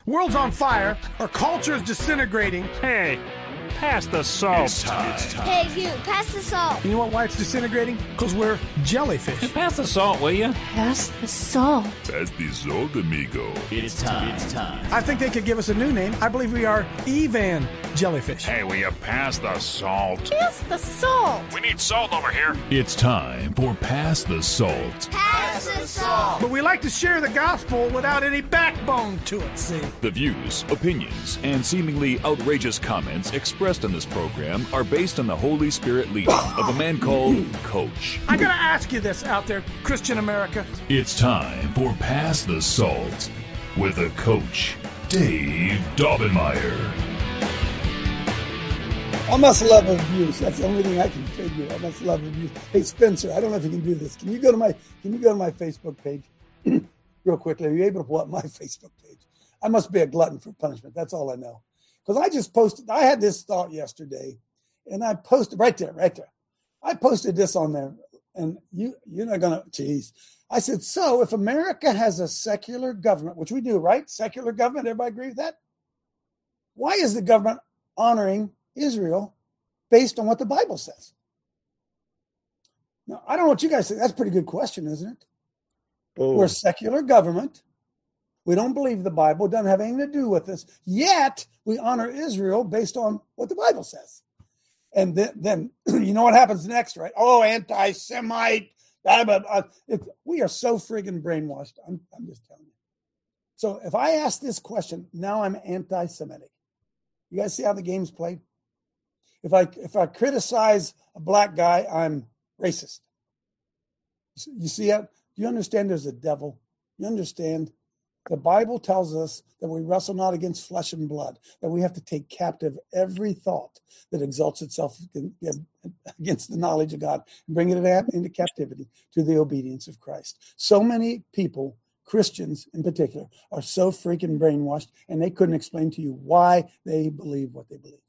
World's on fire. Our culture is disintegrating. Hey, pass the salt. It's time. Hey, you, pass the salt. You know what? Why it's disintegrating? Because we're jellyfish. Pass the salt, will you? Pass the salt. Pass the salt, amigo. It's time. I think they could give us a new name. I believe we are Evan jellyfish. Hey, will you pass the salt? Pass the salt. We need salt over here. It's time for Pass the Salt. Pass the salt. But we like to share the gospel without any backbone to it, see? The views, opinions, and seemingly outrageous comments expressed on this program are based on the Holy Spirit leading of a man called Coach. I gotta ask you this out there, Christian America. It's time for Pass the Salt with a Coach, Dave Daubenmire. I must love abuse. That's the only thing I can figure. I must love abuse. Hey, Spencer, I don't know if you can do this. Can you go to my Facebook page real quickly? Are you able to pull up my Facebook page? I must be a glutton for punishment. That's all I know. Because I just posted, I had this thought yesterday, and I posted right there. I posted this on there, and you're not going to, geez. I said, so if America has a secular government, which we do, right? Secular government, everybody agree with that? Why is the government honoring Israel based on what the Bible says? Now, I don't know what you guys think. That's a pretty good question, isn't it? Oh. We're a secular government. We don't believe the Bible. It doesn't have anything to do with us. Yet, we honor Israel based on what the Bible says. And then you know what happens next, right? Oh, anti-Semite. We are so friggin' brainwashed. I'm just telling you. So if I ask this question, now I'm anti-Semitic. You guys see how the game's played? If I criticize a black guy, I'm racist. You see it? Do you understand there's a devil? You understand? The Bible tells us that we wrestle not against flesh and blood, that we have to take captive every thought that exalts itself against the knowledge of God and bring it into captivity to the obedience of Christ. So many people, Christians in particular, are so freaking brainwashed, and they couldn't explain to you why they believe what they believe.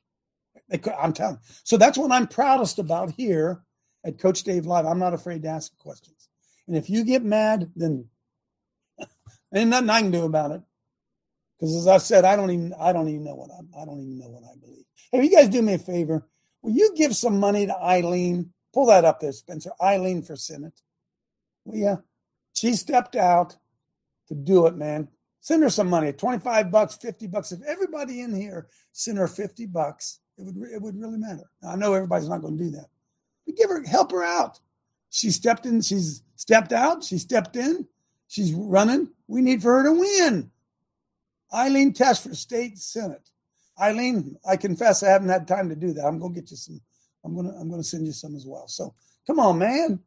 I'm telling you. So that's what I'm proudest about here at Coach Dave Live. I'm not afraid to ask questions. And if you get mad, then ain't nothing I can do about it. Because as I said, I don't even know what I believe. Hey, will you guys do me a favor? Will you give some money to Eileen? Pull that up there, Spencer. Eileen for Senate. Will you? She stepped out to do it, man. Send her some money, $25, $50. If everybody in here sent her $50, it would really matter. Now, I know everybody's not going to do that. But help her out. She stepped in. She's stepped out. She stepped in. She's running. We need for her to win. Eileen Tesh for state Senate. Eileen, I confess I haven't had time to do that. I'm going to get you some. I'm going to send you some as well. So come on, man.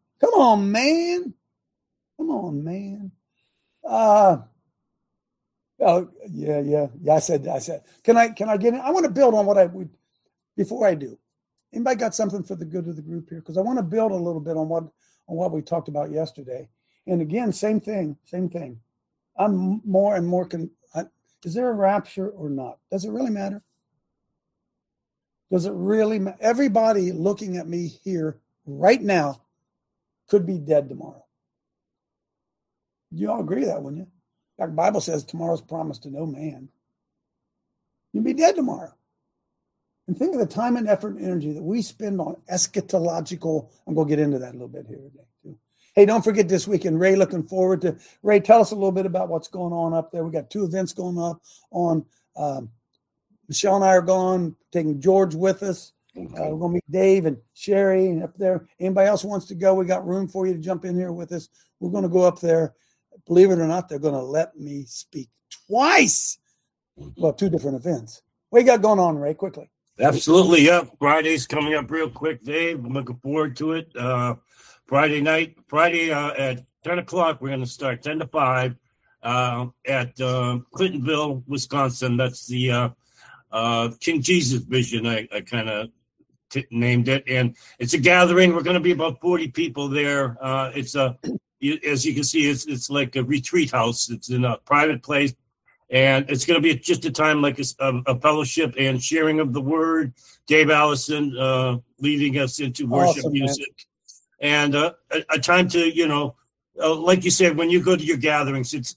Oh yeah. I said. Can I get in? I want to build on what I would before I do. Anybody got something for the good of the group here? Because I want to build a little bit on what we talked about yesterday. And again, same thing. I'm more and more. Is there a rapture or not? Does it really matter? Does it really matter? Everybody looking at me here right now could be dead tomorrow. You all agree with that, wouldn't you? In fact, the Bible says tomorrow's promised to no man. You'll be dead tomorrow. And think of the time and effort and energy that we spend on eschatological. I'm going to get into that a little bit here today, too. Hey, don't forget this weekend, Ray, looking forward to. Ray, tell us a little bit about what's going on up there. We got 2 events going up on. Michelle and I are going, taking George with us. We're going to meet Dave and Sherry up there. Anybody else wants to go, we got room for you to jump in here with us. We're going to go up there. Believe it or not, they're going to let me speak twice. Well, 2 different events. What you got going on, Ray, quickly? Absolutely, yep. Friday's coming up real quick, Dave. I'm looking forward to it. Friday at 10 o'clock, we're going to start 10 to 5 at Clintonville, Wisconsin. That's the King Jesus Vision, I kind of named it. And it's a gathering. We're going to be about 40 people there. It's as you can see, it's like a retreat house. It's in a private place. And it's going to be just a time like a fellowship and sharing of the word. Dave Allison leading us into worship music. And a time to, like you said, when you go to your gatherings,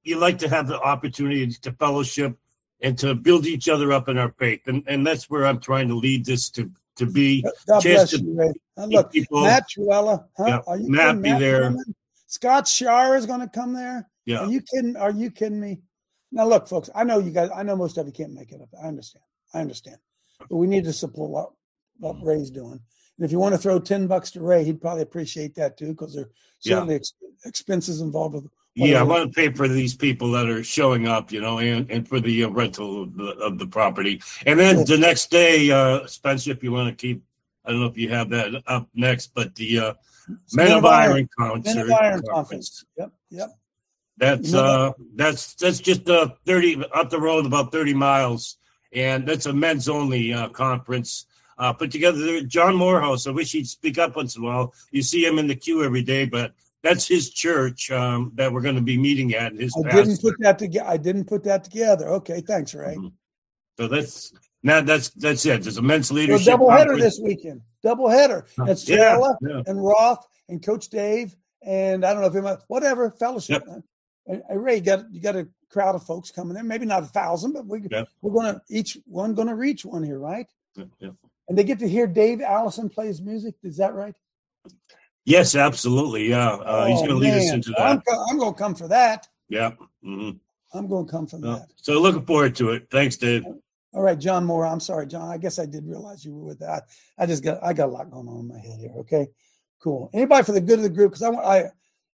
you like to have the opportunity to fellowship and to build each other up in our faith. And that's where I'm trying to lead this to be. God bless you, Ray. Look, people, Matt Truella, huh? Yeah, Are you Matt be there. Truella? Scott Shar is going to come there. Yeah. Are you kidding? Are you kidding me? Now, look, folks, I know you guys, I know most of you can't make it up. I understand. But we need to support what Ray's doing. And if you want to throw $10 to Ray, he'd probably appreciate that too, because there's certainly expenses involved with. Yeah, I want to pay for these people that are showing up, and for the rental of the property. And then the next day, Spencer, if you want to keep, I don't know if you have that up next, but the Men of Iron concert. Men of Iron conference. Yep. That's just 30 up the road, about 30 miles, and that's a men's only conference. Put together John Morehouse. I wish he'd speak up once in a while. You see him in the queue every day, but that's his church that we're going to be meeting at. I didn't put that together. Okay, thanks, Ray. Mm-hmm. So that's it. There's a men's leadership. Double header this weekend. Double header. That's Trella and Roth and Coach Dave and I don't know if whatever fellowship. Yep. And Ray, you got a crowd of folks coming there. Maybe not 1,000, but we're going to each one going to reach one here, right? Yeah. And they get to hear Dave Allison play his music. Is that right? Yes, absolutely. Yeah, he's going to lead us into that. I'm going to come for that. Yeah. Mm-hmm. I'm going to come for that. So looking forward to it. Thanks, Dave. All right, John Moore. I'm sorry, John. I guess I did realize you were with that. I got a lot going on in my head here. Okay, cool. Anybody for the good of the group? Because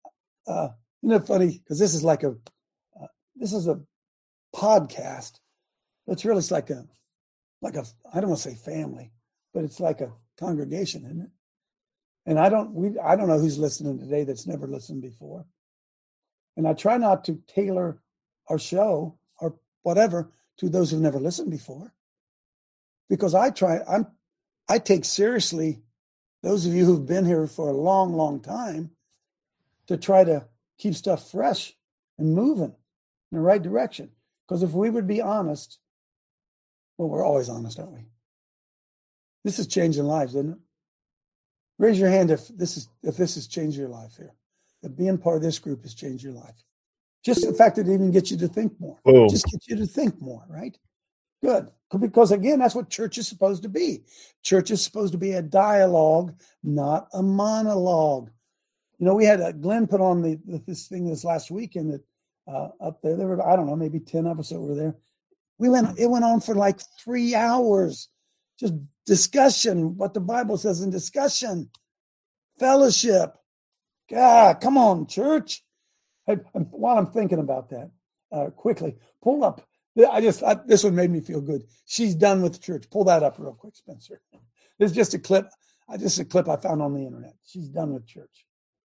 funny because this is like this is a podcast. But it's really like a I don't want to say family, but it's like a congregation, isn't it? And I don't know who's listening today that's never listened before. And I try not to tailor our show or whatever to those who've never listened before. Because I take seriously those of you who've been here for a long, long time to try to keep stuff fresh and moving in the right direction. Because if we would be honest, well, we're always honest, aren't we? This is changing lives, isn't it? Raise your hand if this has changed your life here. That being part of this group has changed your life. Just the fact that it even gets you to think more. Just gets you to think more, right? Good. Because again, that's what church is supposed to be. Church is supposed to be a dialogue, not a monologue. We had Glenn put on this thing this last weekend that up there. There were, I don't know, maybe 10 of us over there. It went on for like 3 hours. Just discussion, what the Bible says in discussion, fellowship. God, come on, church. While I'm thinking about that, quickly, pull up. This one made me feel good. She's done with church. Pull that up real quick, Spencer. This is just a clip. I found on the internet. She's done with church.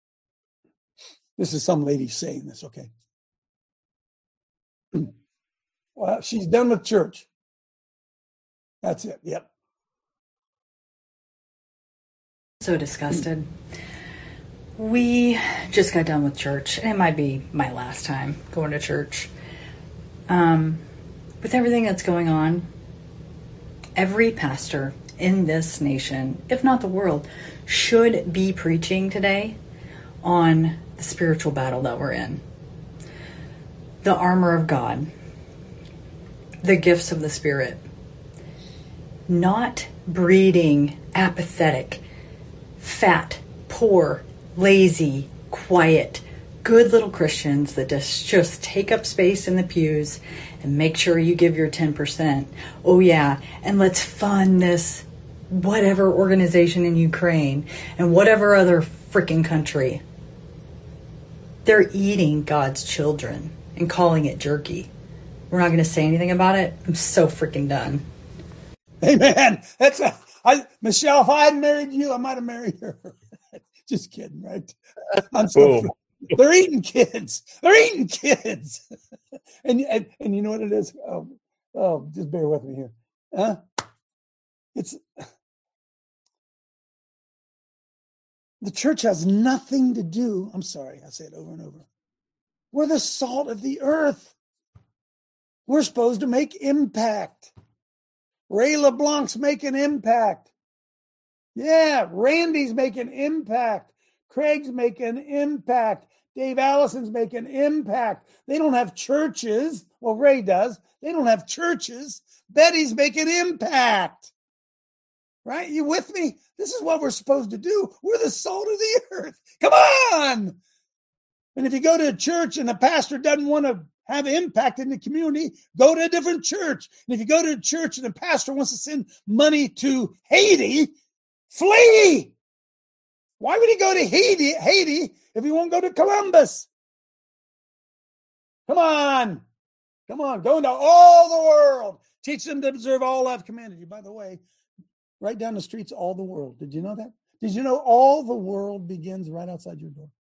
This is some lady saying this, okay? Well, she's done with church. That's it. Yep. So disgusted. We just got done with church. It might be my last time going to church. With everything that's going on, every pastor in this nation, if not the world, should be preaching today on the spiritual battle that we're in. The armor of God. The gifts of the Spirit. Not breeding apathetic, fat, poor, lazy, quiet, good little Christians that just take up space in the pews and make sure you give your 10%. Oh yeah, and let's fund this whatever organization in Ukraine and whatever other freaking country. They're eating God's children and calling it jerky. We're not going to say anything about it. I'm so freaking done. Amen. Michelle, if I had married you, I might have married her. Just kidding, right? I'm so they're eating kids. And you know what it is? Oh, just bear with me here. The church has nothing to do. I'm sorry, I say it over and over. We're the salt of the earth. We're supposed to make impact. Ray LeBlanc's making impact. Yeah, Randy's making impact. Craig's making impact. Dave Allison's making impact. They don't have churches. Well, Ray does. They don't have churches. Betty's making impact. Right? You with me? This is what we're supposed to do. We're the salt of the earth. Come on. And if you go to a church and the pastor doesn't want to have impact in the community, go to a different church. And if you go to a church and the pastor wants to send money to Haiti, flee. Why would he go to Haiti if he won't go to Columbus? Come on. Come on. Go into all the world. Teach them to observe all I've commanded you. By the way, right down the streets, all the world. Did you know that? Did you know all the world begins right outside your door?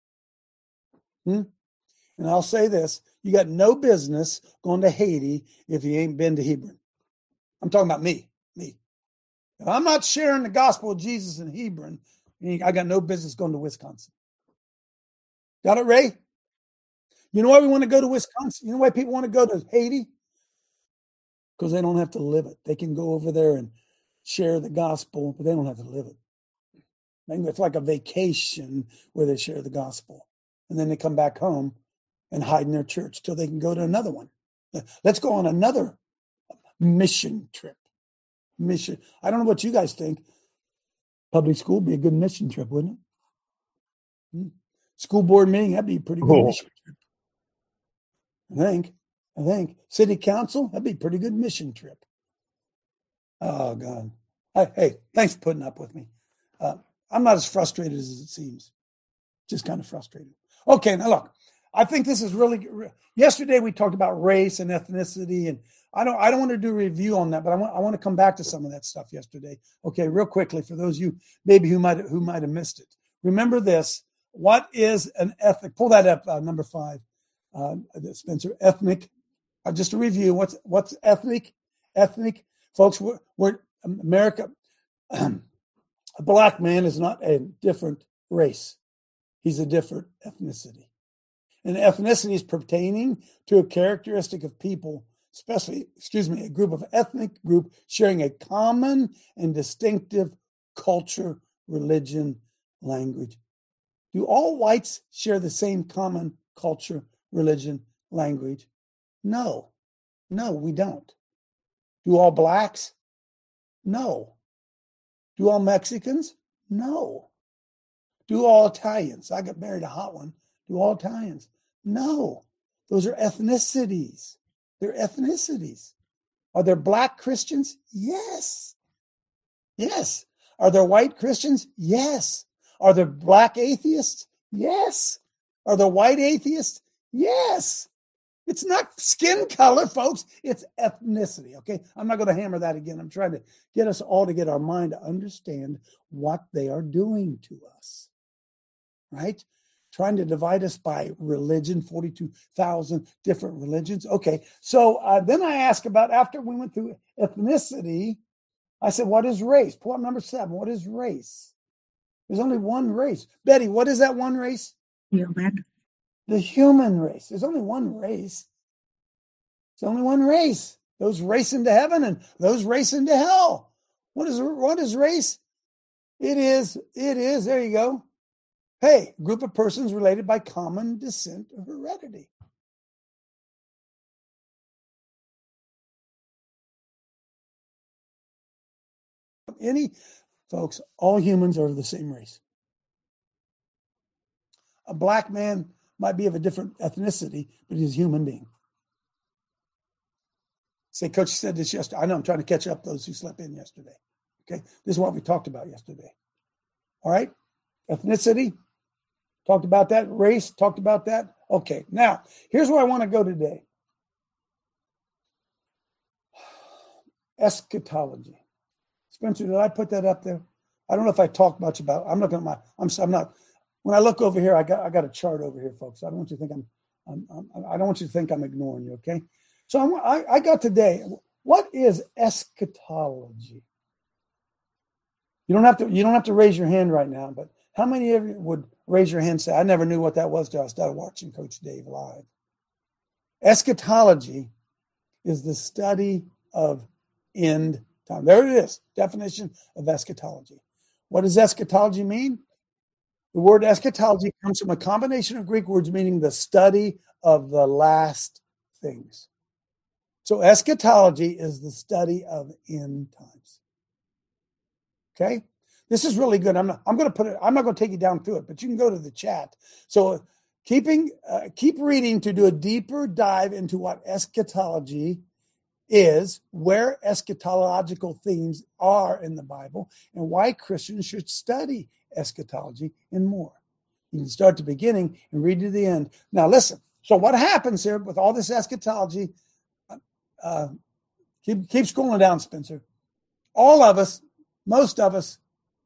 And I'll say this. You got no business going to Haiti if you ain't been to Hebron. I'm talking about me. If I'm not sharing the gospel of Jesus in Hebron, I got no business going to Wisconsin. Got it, Ray? You know why we want to go to Wisconsin? You know why people want to go to Haiti? Because they don't have to live it. They can go over there and share the gospel, but they don't have to live it. It's like a vacation where they share the gospel. And then they come back home and hide in their church till they can go to another one. Let's go on another mission trip. I don't know what you guys think. Public school would be a good mission trip, wouldn't it? School board meeting, that'd be a pretty good mission trip. I think. City council, that'd be a pretty good mission trip. Oh, God. Hey, thanks for putting up with me. I'm not as frustrated as it seems. Just kind of frustrated. Okay, now look, I think this is really. Yesterday we talked about race and ethnicity, and I don't want to do a review on that, but I want to come back to some of that stuff yesterday. Okay, real quickly for those of you maybe who might have missed it. Remember this: what is an ethnic? Pull that up, number 5, Spencer. Ethnic. Just a review. What's ethnic? Ethnic, folks. We're America. A black man is not a different race. He's a different ethnicity. And ethnicity is pertaining to a characteristic of people, especially, a group of ethnic group sharing a common and distinctive culture, religion, language. Do all whites share the same common culture, religion, language? No, we don't. Do all blacks? No. Do all Mexicans? No. Do all Italians? I got married a hot one. Do all Italians? No. Those are ethnicities. They're ethnicities. Are there black Christians? Yes. Yes. Are there white Christians? Yes. Are there black atheists? Yes. Are there white atheists? Yes. It's not skin color, folks. It's ethnicity, okay? I'm not going to hammer that again. I'm trying to get us all to get our mind to understand what they are doing to us, right? Trying to divide us by religion, 42,000 different religions. Okay, so then I asked about, after we went through ethnicity, I said, what is race? Pull up number 7. What is race? There's only one race. Betty, what is that one race? Human. The human race. There's only one race. It's only one race. Those race into heaven and those race into hell. What is race? It is, there you go. Hey, group of persons related by common descent or heredity. Folks, all humans are of the same race. A black man might be of a different ethnicity, but he's a human being. Say, Coach said this yesterday. I know I'm trying to catch up those who slept in yesterday. Okay, this is what we talked about yesterday. All right, ethnicity, talked about that. Race, talked about that. Okay, now here's where I want to go today. Eschatology. Spencer, did I put that up there? I don't know if I talked much about it. I'm not going to. I'm not. When I look over here, I got a chart over here, folks. I don't want you to think I don't want you to think I'm ignoring you. Okay. So I got today. What is eschatology? You don't have to raise your hand right now, but how many of you would raise your hand and say, I never knew what that was till I started watching Coach Dave live? Eschatology is the study of end time. There it is. Definition of eschatology. What does eschatology mean? The word eschatology comes from a combination of Greek words meaning the study of the last things. So eschatology is the study of end times. Okay? This is really good. I'm not going to take you down through it, but you can go to the chat. So keep reading to do a deeper dive into what eschatology is, where eschatological themes are in the Bible, and why Christians should study eschatology and more. You can start at the beginning and read to the end. Now listen, so what happens here with all this eschatology, keep scrolling down, Spencer. All of us, most of us,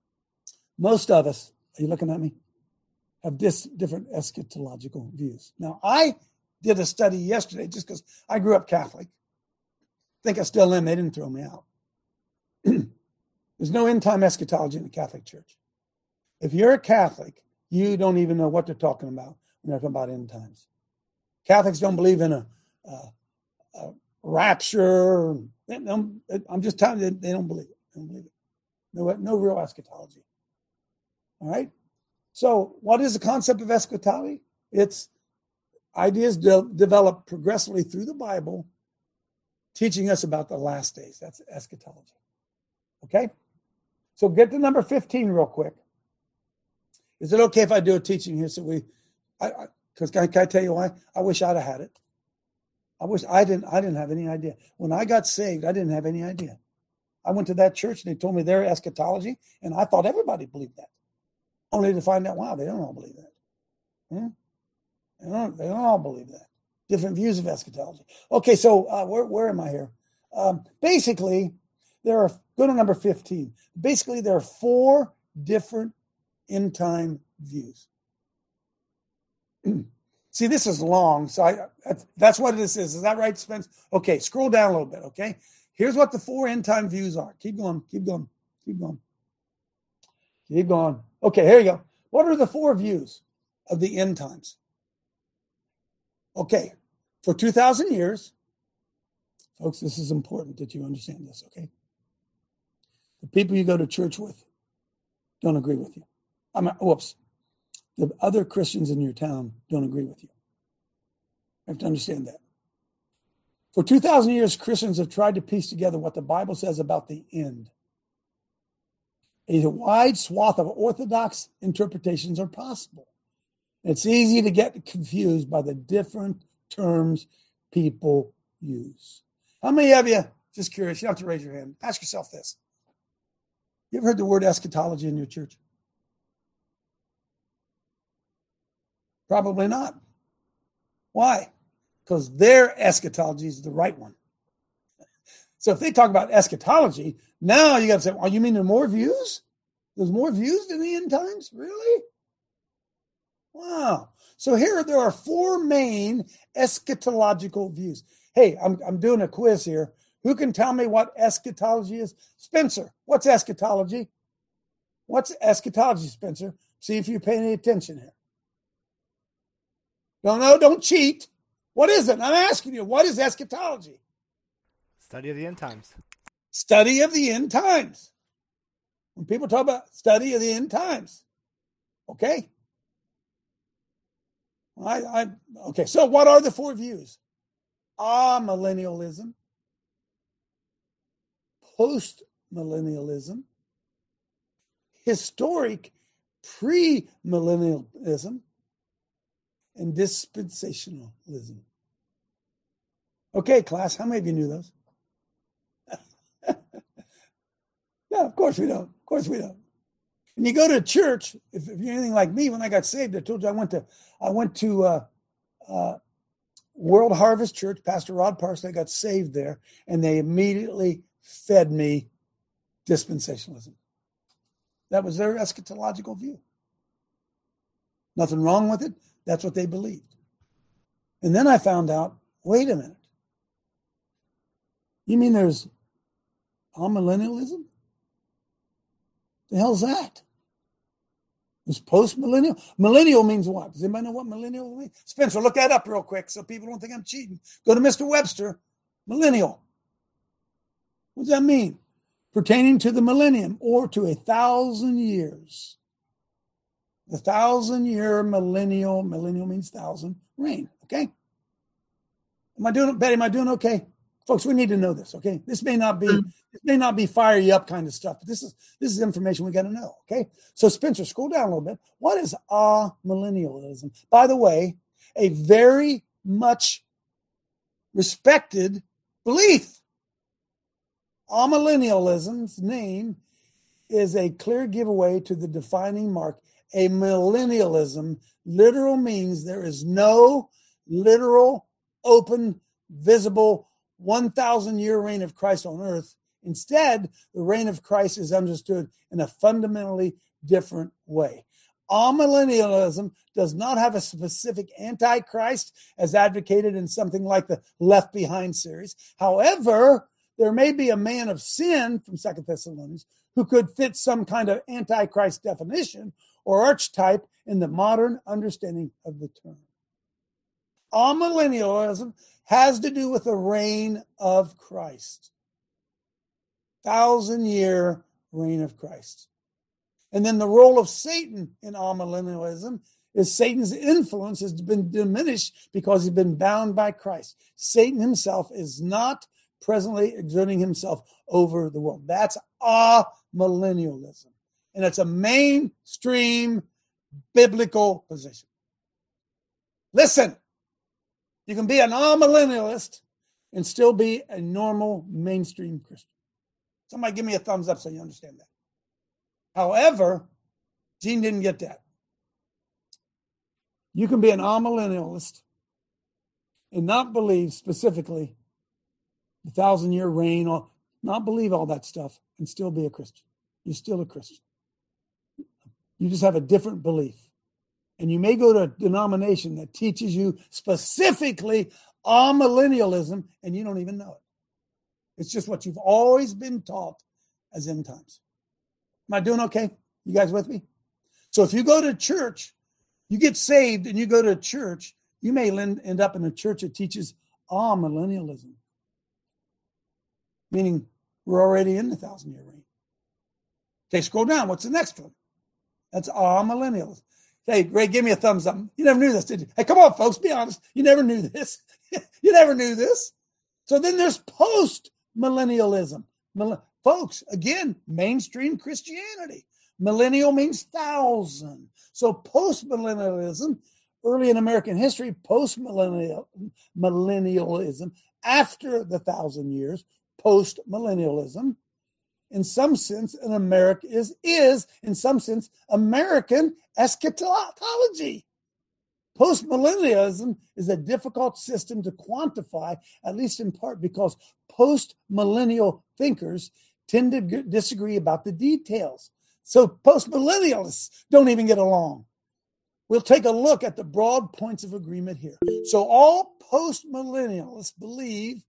are you looking at me? Have different eschatological views. Now, I did a study yesterday just because I grew up Catholic. I think I still am. They didn't throw me out. There's no end-time eschatology in the Catholic Church. If you're a Catholic, you don't even know what they're talking about when they're talking about end times. Catholics don't believe in a rapture. I'm just telling you, they don't believe it. They don't believe it. No real eschatology. All right? So what is the concept of eschatology? It's ideas developed progressively through the Bible, teaching us about the last days. That's eschatology. Okay? So get to number 15 real quick. Is it okay if I do a teaching here? So because can I tell you why? I wish I'd have had it. I wish I didn't have any idea. When I got saved, I didn't have any idea. I went to that church and they told me their eschatology, and I thought everybody believed that. Only to find out, wow, they don't all believe that. They don't all believe that. Different views of eschatology. Okay, so where am I here? Basically, go to number 15. Basically, there are 4 different end time views. See, this is long, so that's what this is. Is that right, Spence? Okay, scroll down a little bit, okay? Here's what the 4 end time views are. Keep going. Okay, here you go. What are the 4 views of the end times? Okay, for 2,000 years, folks, this is important that you understand this, okay? The people you go to church with don't agree with you. The other Christians in your town don't agree with you. You have to understand that. For 2,000 years, Christians have tried to piece together what the Bible says about the end. A wide swath of orthodox interpretations are possible. It's easy to get confused by the different terms people use. How many of you, just curious, you don't have to raise your hand, ask yourself this. You ever heard the word eschatology in your church? Probably not. Why? Because their eschatology is the right one. So if they talk about eschatology, now you got to say, oh, you mean there are more views? There's more views in the end times? Really? Wow. So here there are 4 main eschatological views. Hey, I'm doing a quiz here. Who can tell me what eschatology is? Spencer, what's eschatology? What's eschatology, Spencer? See if you pay any attention here. No, don't cheat. What is it? I'm asking you, what is eschatology? Study of the end times. Study of the end times. When people talk about study of the end times. Okay? Okay, so what are the 4 views? Amillennialism, post-millennialism, historic premillennialism, and dispensationalism. Okay, class, how many of you knew those? No, of course we don't. Of course we don't. And you go to church, if you're anything like me, when I got saved, I told you I went to World Harvest Church, Pastor Rod Parsley. I got saved there, and they immediately fed me dispensationalism. That was their eschatological view. Nothing wrong with it. That's what they believed. And then I found out, wait a minute. You mean there's amillennialism? The hell's that? It's post-millennial. Millennial means what? Does anybody know what millennial means? Spencer, look that up real quick so people don't think I'm cheating. Go to Mr. Webster. Millennial. What does that mean? Pertaining to the millennium or to 1,000 years. The 1,000-year millennial means 1,000, reign, okay? Am I doing okay? Folks, we need to know this, okay? This may not be fire you up kind of stuff, but this is information we got to know, okay? So Spencer, scroll down a little bit. What is amillennialism? By the way, a very much respected belief. Amillennialism's name is a clear giveaway to the defining mark. A millennialism literal means there is no literal, open, visible 1,000-year reign of Christ on earth. Instead, the reign of Christ is understood in a fundamentally different way. Amillennialism does not have a specific antichrist as advocated in something like the Left Behind series. However, there may be a man of sin from 2 Thessalonians who could fit some kind of antichrist definition or archetype in the modern understanding of the term. Amillennialism has to do with the reign of Christ. 1,000-year reign of Christ. And then the role of Satan in amillennialism is Satan's influence has been diminished because he's been bound by Christ. Satan himself is not presently exerting himself over the world. That's amillennialism. And it's a mainstream biblical position. Listen, you can be an amillennialist and still be a normal mainstream Christian. Somebody give me a thumbs up so you understand that. However, Gene didn't get that. You can be an amillennialist and not believe specifically the 1,000-year reign, or not believe all that stuff, and still be a Christian. You're still a Christian. You just have a different belief. And you may go to a denomination that teaches you specifically amillennialism, and you don't even know it. It's just what you've always been taught as end times. Am I doing okay? You guys with me? So if you go to church, you get saved and you go to church, you may end up in a church that teaches amillennialism. Meaning we're already in the 1,000-year reign. Okay, scroll down. What's the next one? That's amillennialism. Hey, Ray, give me a thumbs up. You never knew this, did you? Hey, come on, folks, be honest. You never knew this. You never knew this. So then there's post-millennialism. Folks, again, mainstream Christianity. Millennial means 1,000. So post-millennialism, early in American history, post-millennialism, after the 1,000 years, post-millennialism, in some sense, is in some sense American eschatology. Post-millennialism is a difficult system to quantify, at least in part because post-millennial thinkers tend to disagree about the details. So post-millennialists don't even get along. We'll take a look at the broad points of agreement here. So all post-millennialists believe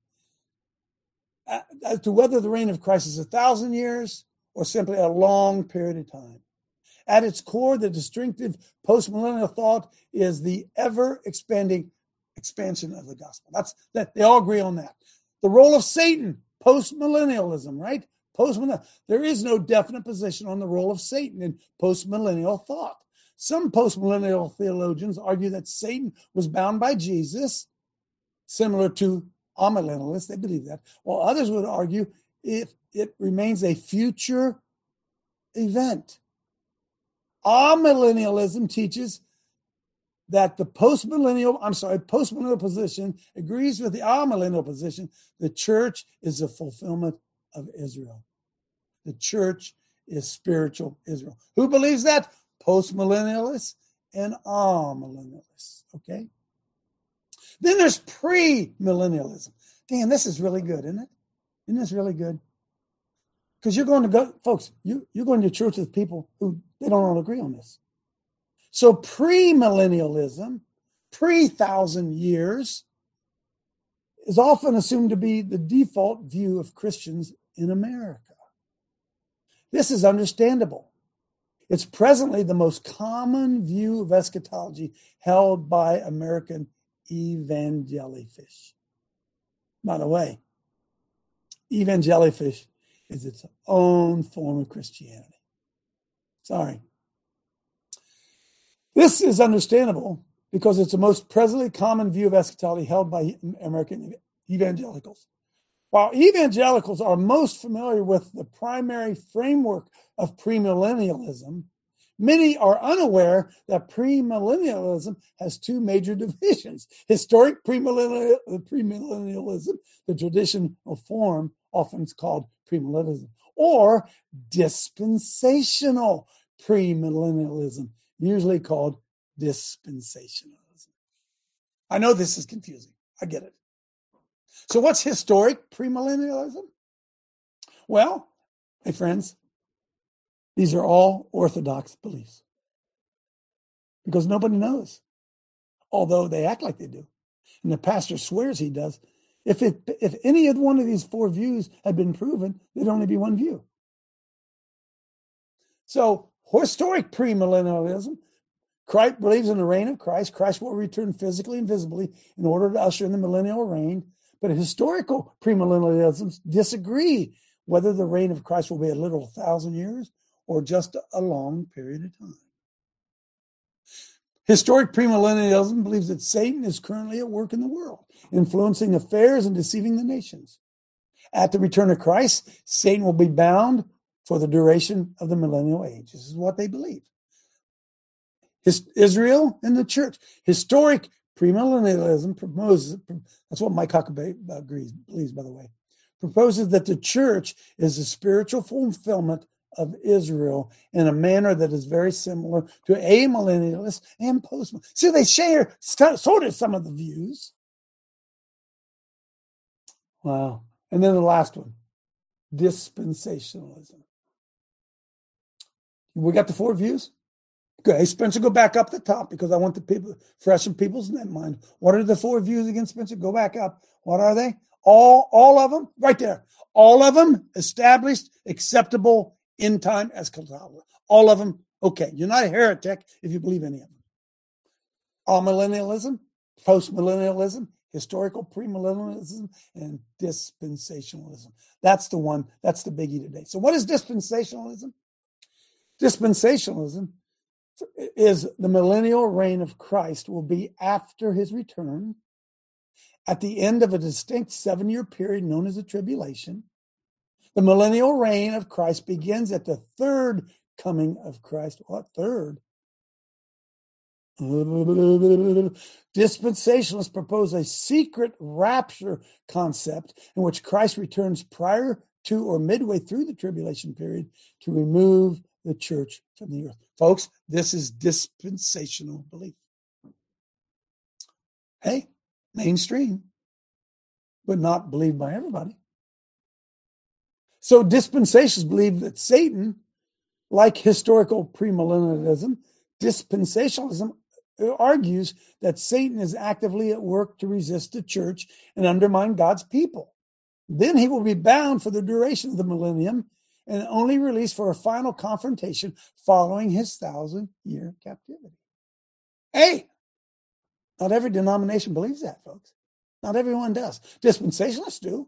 as to whether the reign of Christ is 1,000 years or simply a long period of time. At its core, the distinctive postmillennial thought is the ever-expanding expansion of the gospel. They all agree on that. The role of Satan, postmillennialism, right? Postmillennial. There is no definite position on the role of Satan in postmillennial thought. Some postmillennial theologians argue that Satan was bound by Jesus, similar to amillennialists. They believe that. While others would argue if it remains a future event. Amillennialism teaches that the postmillennial position agrees with the amillennial position. The church is a fulfillment of Israel. The church is spiritual Israel. Who believes that? Postmillennialists and amillennialists. Okay? Then there's premillennialism. Damn, this is really good, isn't it? Isn't this really good? Because you're going to go, folks, you're going to church with people who they don't all agree on this. So premillennialism, pre-1,000 years, is often assumed to be the default view of Christians in America. This is understandable. It's presently the most common view of eschatology held by American evangelifish. By the way, evangelifish is its own form of Christianity. Sorry. This is understandable because it's the most presently common view of eschatology held by American evangelicals. While evangelicals are most familiar with the primary framework of premillennialism, many are unaware that premillennialism has two major divisions: historic premillennialism, the traditional form often called premillennialism, or dispensational premillennialism, usually called dispensationalism. I know this is confusing. I get it. So what's historic premillennialism? Well, my friends, these are all orthodox beliefs because nobody knows, although they act like they do. And the pastor swears he does. If any of one of these four views had been proven, there'd only be one view. So historic premillennialism, Christ believes in the reign of Christ. Christ will return physically and visibly in order to usher in the millennial reign. But historical premillennialisms disagree whether the reign of Christ will be a literal 1,000 years or just a long period of time. Historic premillennialism believes that Satan is currently at work in the world, influencing affairs and deceiving the nations. At the return of Christ, Satan will be bound for the duration of the millennial age. This is what they believe. Israel and the church. Historic premillennialism proposes, that's what Mike Huckabee believes, by the way, proposes that the church is a spiritual fulfillment of Israel in a manner that is very similar to amillennialists and postmillennialists. See, they share sort of some of the views. Wow. And then the last one, dispensationalism. We got the four views? Okay, Spencer, go back up the top because I want the people, fresh in people's mind. What are the four views against Spencer? Go back up. What are they? All of them, right there. All of them established, acceptable, end-time eschatology. All of them, okay. You're not a heretic if you believe any of them. Amillennialism, postmillennialism, historical premillennialism, and dispensationalism. That's the one, that's the biggie today. So what is dispensationalism? Dispensationalism is the millennial reign of Christ will be after his return at the end of a distinct 7-year period known as the tribulation. The millennial reign of Christ begins at the third coming of Christ. What third? Dispensationalists propose a secret rapture concept in which Christ returns prior to or midway through the tribulation period to remove the church from the earth. Folks, this is dispensational belief. Hey, mainstream, but not believed by everybody. So dispensationalists believe that Satan, like historical premillennialism, dispensationalism argues that Satan is actively at work to resist the church and undermine God's people. Then he will be bound for the duration of the millennium and only released for a final confrontation following his 1,000-year captivity. Hey, not every denomination believes that, folks. Not everyone does. Dispensationalists do.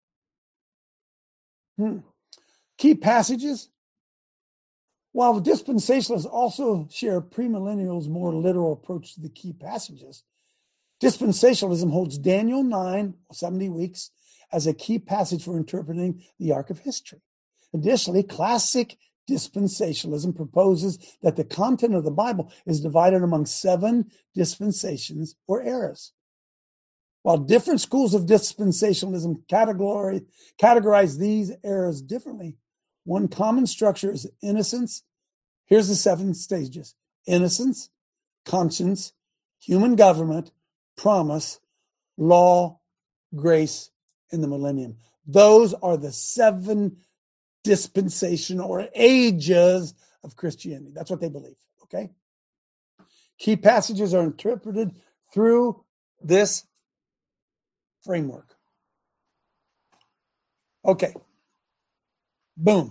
Key passages. While the dispensationalists also share premillennials' more literal approach to the key passages, dispensationalism holds Daniel 9, 70 weeks, as a key passage for interpreting the arc of history. Additionally, classic dispensationalism proposes that the content of the Bible is divided among 7 dispensations or eras. While different schools of dispensationalism categorize these eras differently, one common structure is innocence. Here's the 7 stages: innocence, conscience, human government, promise, law, grace, and the millennium. Those are the 7 dispensation or ages of Christianity. That's what they believe, okay? Key passages are interpreted through this framework. Okay. Boom.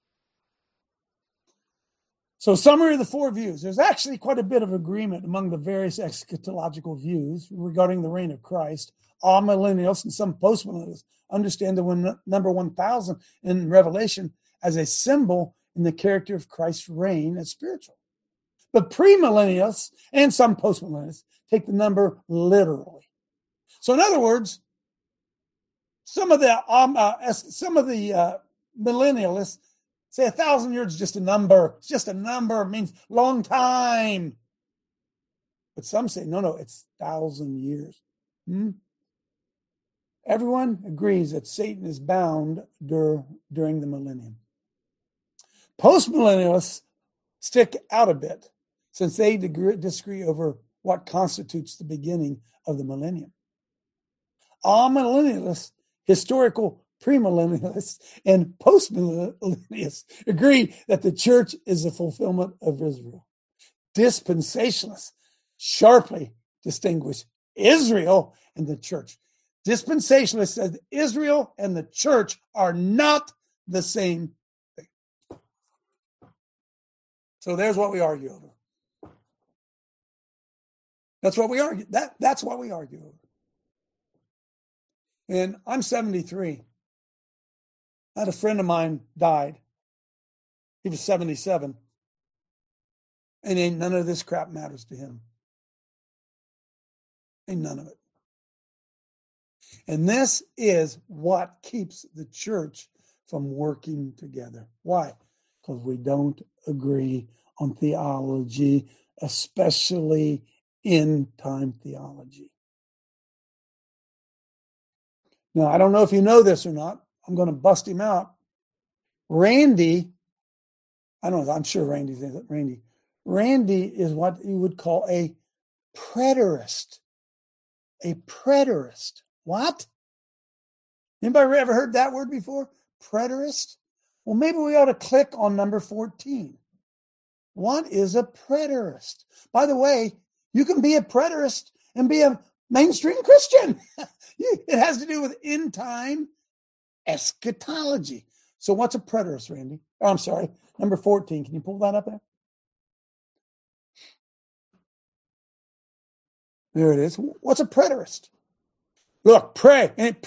So summary of the 4 views. There's actually quite a bit of agreement among the various eschatological views regarding the reign of Christ. All millennials and some postmillennials understand the number 1,000 in Revelation as a symbol in the character of Christ's reign as spiritual. But premillennialists and some postmillennialists take the number literally. So in other words, some of the millennialists say 1,000 years is just a number. It's just a number. It means long time. But some say, no, it's 1,000 years. Everyone agrees that Satan is bound during the millennium. Postmillennialists stick out a bit since they disagree over what constitutes the beginning of the millennium. All millennialists, historical premillennialists, and postmillennialists agree that the church is the fulfillment of Israel. Dispensationalists sharply distinguish Israel and the church. Dispensationalists said Israel and the church are not the same thing. So there's what we argue over. That's what we argue. That's what we argue over. And I'm 73. I had a friend of mine died. He was 77. And none of this crap matters to him. Ain't none of it. And this is what keeps the church from working together. Why? Because we don't agree on theology, especially end-time theology. Now, I don't know if you know this or not. I'm going to bust him out. Randy, I don't know, I'm sure Randy's Randy. Randy is what you would call a preterist. A preterist. What? Anybody ever heard that word before? Preterist? Well, maybe we ought to click on number 14. What is a preterist? By the way, you can be a preterist and be a mainstream Christian. It has to do with end time eschatology. So what's a preterist, Randy? Oh, I'm sorry, number 14. Can you pull that up there? There it is. What's a preterist? Look, preterist,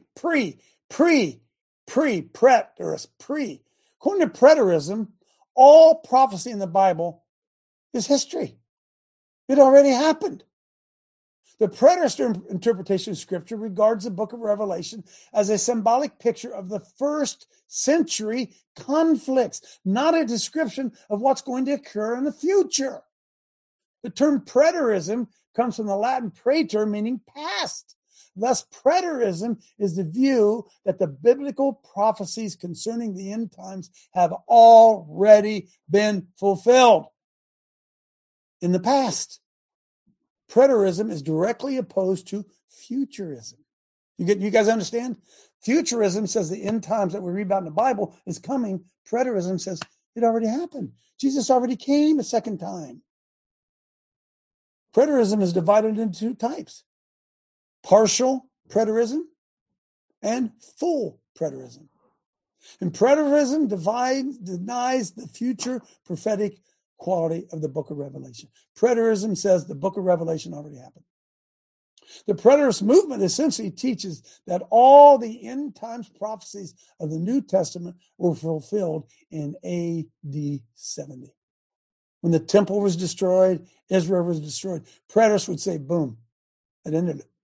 pre. According to preterism, all prophecy in the Bible is history. It already happened. The preterist interpretation of Scripture regards the book of Revelation as a symbolic picture of the first century conflicts, not a description of what's going to occur in the future. The term preterism comes from the Latin praeter, meaning past. Thus, preterism is the view that the biblical prophecies concerning the end times have already been fulfilled in the past. Preterism is directly opposed to futurism. You guys understand? Futurism says the end times that we read about in the Bible is coming. Preterism says it already happened. Jesus already came a second time. Preterism is divided into two types: partial preterism and full preterism. And preterism denies the future prophetic quality of the book of Revelation. Preterism says the book of Revelation already happened. The preterist movement essentially teaches that all the end times prophecies of the New Testament were fulfilled in AD 70. When the temple was destroyed, Israel was destroyed, preterists would say, boom, it ended it.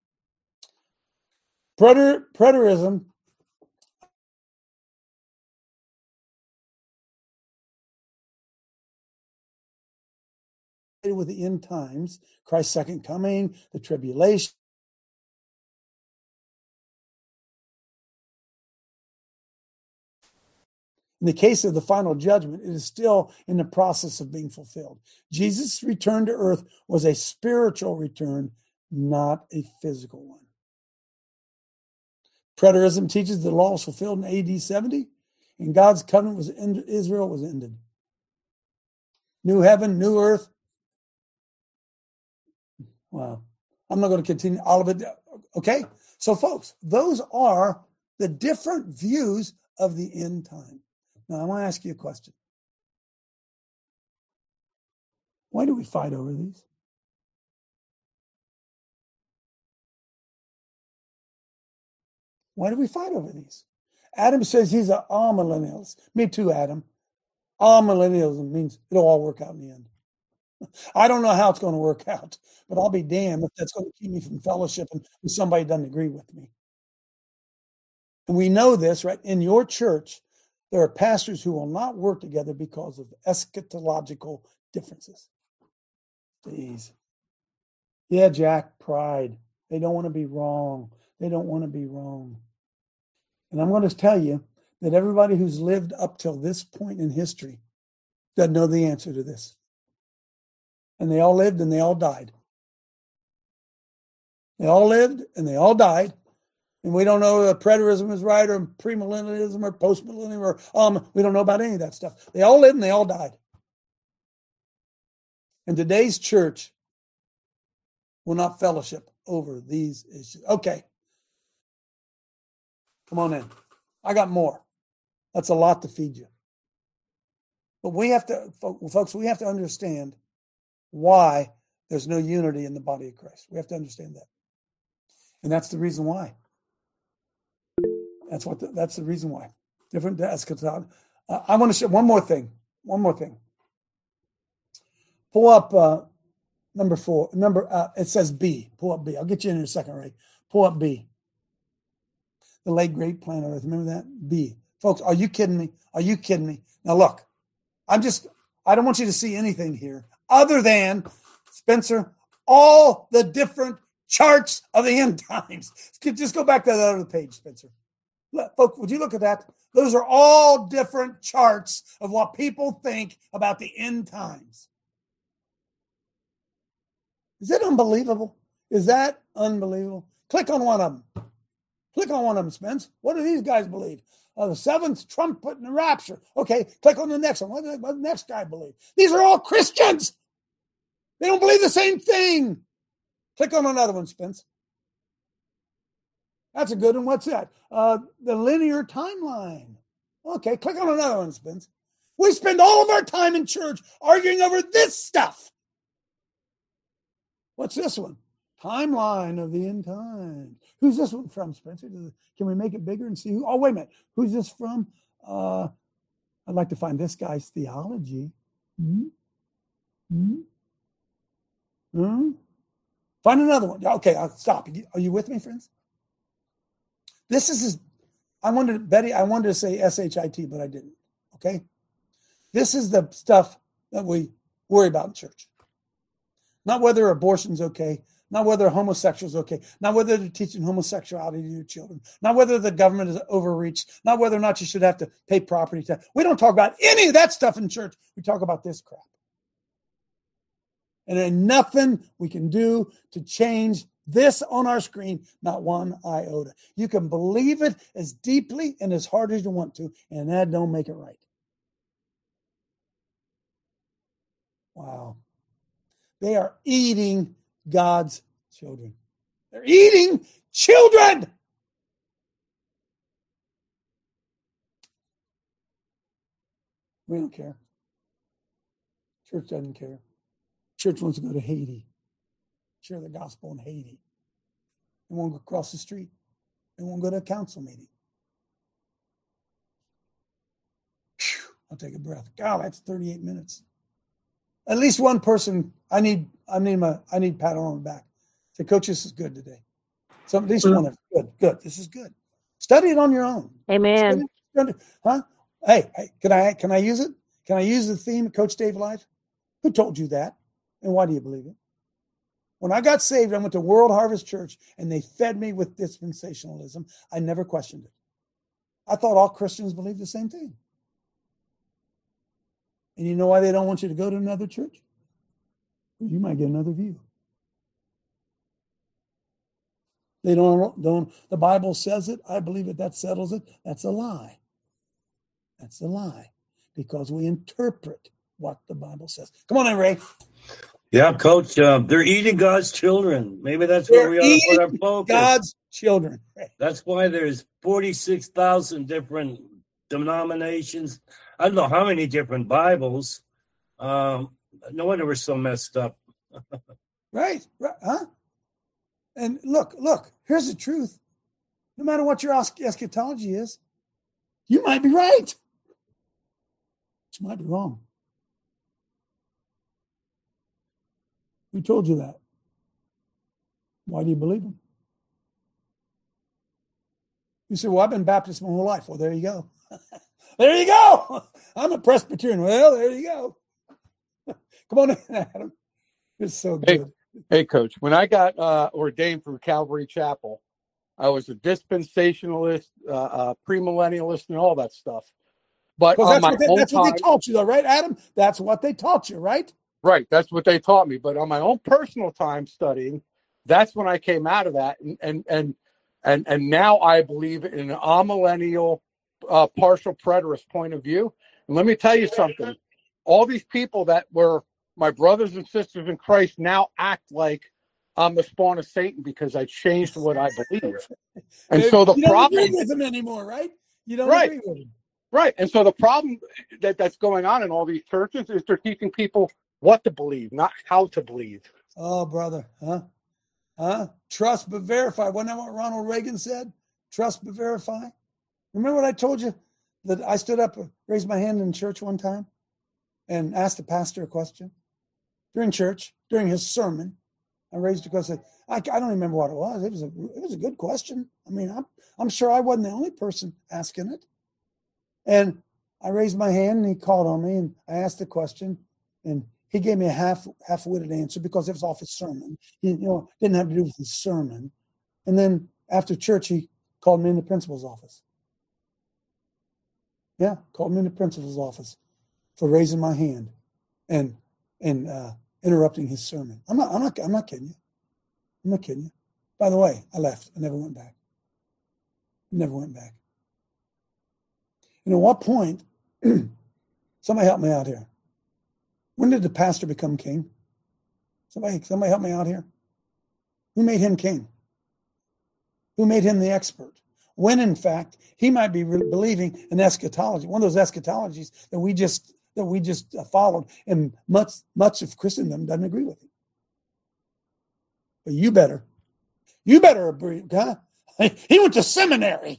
Preterism with the end times, Christ's second coming, the tribulation. In the case of the final judgment, it is still in the process of being fulfilled. Jesus' return to earth was a spiritual return, not a physical one. Preterism teaches the law was fulfilled in AD 70, and God's covenant with Israel was ended. New heaven, new earth. Wow. I'm not going to continue all of it. Okay? So, folks, those are the different views of the end time. Now, I want to ask you a question. Why do we fight over these? Why do we fight over these? Adam says he's an amillennialist. Me too, Adam. Amillennialism means it'll all work out in the end. I don't know how it's going to work out, but I'll be damned if that's going to keep me from fellowship and if somebody doesn't agree with me. And we know this, right? In your church, there are pastors who will not work together because of eschatological differences. Please. Yeah, Jack, pride. They don't want to be wrong. They don't want to be wrong. And I'm going to tell you that everybody who's lived up till this point in history doesn't know the answer to this. And they all lived and they all died. They all lived and they all died. And we don't know if preterism is right or premillennialism or postmillennium or we don't know about any of that stuff. They all lived and they all died. And today's church will not fellowship over these issues. Okay. Come on in. I got more. That's a lot to feed you. But we have to, folks, we have to understand why there's no unity in the body of Christ. We have to understand that. And that's the reason why. That's the reason why. Different eschatology. I want to show one more thing. Pull up number 4. It says B. Pull up B. I'll get you in a second, Ray. Pull up B. The late great planet Earth. Remember that? B. Folks, are you kidding me? Are you kidding me? Now look, I don't want you to see anything here other than, Spencer, all the different charts of the end times. Just go back to the other page, Spencer. Look, folks, would you look at that? Those are all different charts of what people think about the end times. Is it unbelievable? Is that unbelievable? Click on one of them. Click on one of them, Spence. What do these guys believe? The seventh trumpet and the rapture. Okay, click on the next one. What does the next guy believe? These are all Christians. They don't believe the same thing. Click on another one, Spence. That's a good one. What's that? The linear timeline. Okay, click on another one, Spence. We spend all of our time in church arguing over this stuff. What's this one? Timeline of the end times. Who's this one from, Spencer? Can we make it bigger and see who? Oh, wait a minute. Who's this from? I'd like to find this guy's theology. Find another one. Okay, I'll stop. Are you with me, friends? This is his. I wanted to say SHIT, but I didn't. Okay? This is the stuff that we worry about in church. Not whether abortion's okay. Not whether homosexual is okay. Not whether they're teaching homosexuality to your children. Not whether the government is overreached. Not whether or not you should have to pay property tax. We don't talk about any of that stuff in church. We talk about this crap. And there's nothing we can do to change this on our screen, not one iota. You can believe it as deeply and as hard as you want to, and that don't make it right. Wow. They are eating God's children. They're eating children. We don't care. Church doesn't care. Church wants to go to Haiti. Share the gospel in Haiti. They won't go across the street. They won't go to a council meeting. Whew, I'll take a breath. God, that's 38 minutes. At least one person. I need pat on the back. Say, Coach, this is good today. So at least one of them. Good. This is good. Study it on your own. Amen. Huh? Hey, can I use it? Can I use the theme of Coach Dave Life? Who told you that? And why do you believe it? When I got saved, I went to World Harvest Church, and they fed me with dispensationalism. I never questioned it. I thought all Christians believed the same thing. And you know why they don't want you to go to another church? You might get another view. They don't. The Bible says it. I believe it. That settles it. That's a lie. That's a lie. Because we interpret what the Bible says. Come on in, Ray. Yeah, Coach. They're eating God's children. Maybe that's where we ought to put our focus. God's children. That's why there's 46,000 different denominations. I don't know how many different Bibles. No wonder we're so messed up. Right. Huh? And look, here's the truth. No matter what your eschatology is, you might be right. But you might be wrong. Who told you that? Why do you believe him? You say, well, I've been Baptist my whole life. Well, there you go. There you go. I'm a Presbyterian. Well, there you go. Come on in, Adam. It's so good. Hey, Coach. When I got ordained from Calvary Chapel, I was a dispensationalist, premillennialist, and all that stuff. But on that's what they taught you, though, right, Adam? That's what they taught you, right? Right. That's what they taught me. But on my own personal time studying, that's when I came out of that. And now I believe in an amillennial partial preterist point of view. And let me tell you something. All these people that were my brothers and sisters in Christ now act like I'm the spawn of Satan because I changed what I believe. And so the problem... You don't agree with him anymore, right? You don't agree with him. Right. And so the problem that's going on in all these churches is they're teaching people what to believe, not how to believe. Oh, brother. Huh? Trust but verify. Wasn't that what Ronald Reagan said? Trust but verify. Remember what I told you? That I stood up, raised my hand in church one time and asked the pastor a question. During church, during his sermon, I raised a question. I don't remember what it was. It was a good question. I mean, I'm sure I wasn't the only person asking it. And I raised my hand and he called on me and I asked the question and he gave me a half-witted answer because it was off his sermon. He, didn't have to do with his sermon. And then after church, he called me in the principal's office. Yeah, called me in the principal's office for raising my hand and interrupting his sermon. I'm not kidding you. I'm not kidding you. By the way, I left. I never went back. And at what point, somebody help me out here. When did the pastor become king? Somebody help me out here. Who made him king? Who made him the expert? When, in fact, he might be believing in eschatology, one of those eschatologies that we just followed, and much of Christendom doesn't agree with him. But you better agree, huh? He went to seminary.